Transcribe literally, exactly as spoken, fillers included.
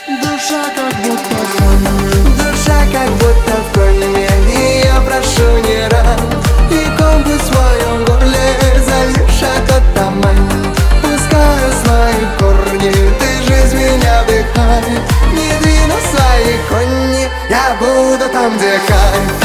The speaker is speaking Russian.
Душа как будто в коне, душа как будто в коне. И я прошу не рад, и комбы в своем горле зальешь от томань. Пускаю свои корни, ты жизнь меня вдыхай. Не двину свои кони, я буду там, где кайф.